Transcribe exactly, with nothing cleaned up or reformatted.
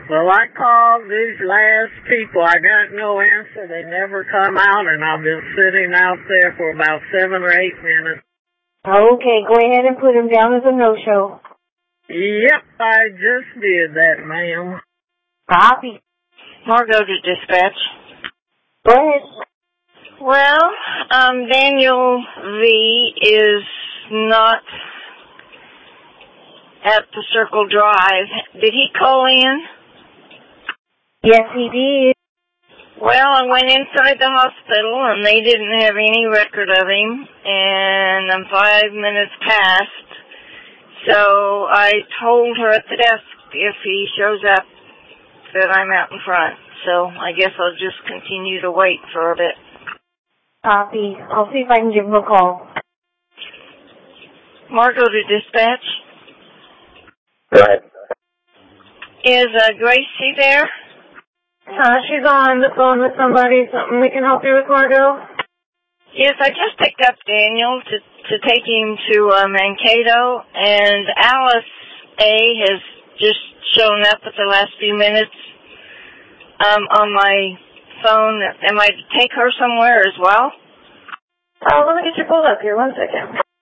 Well, I called these last people. I got no answer. They never come out, and I've been sitting out there for about seven or eight minutes. Okay, go ahead and put him down as a no-show. Yep, I just did that, ma'am. Copy. Margot to dispatch. Go ahead. Well, um, Daniel V. is not at the Circle Drive. Did he call in? Yes, he did. Well, I went inside the hospital, and they didn't have any record of him, and I'm five minutes past, so I told her at the desk if he shows up that I'm out in front, so I guess I'll just continue to wait for a bit. Copy. I'll see if I can give him a call. Margot to dispatch. Go ahead. Is uh, Gracie there? Uh, she's on the phone with somebody. Something we can help you with, Margot? Yes, I just picked up Daniel to, to take him to uh, Mankato, and Alice A. has just shown up at the last few minutes um, on my phone. Am I to take her somewhere as well? Oh, let me get you pulled up here. One second.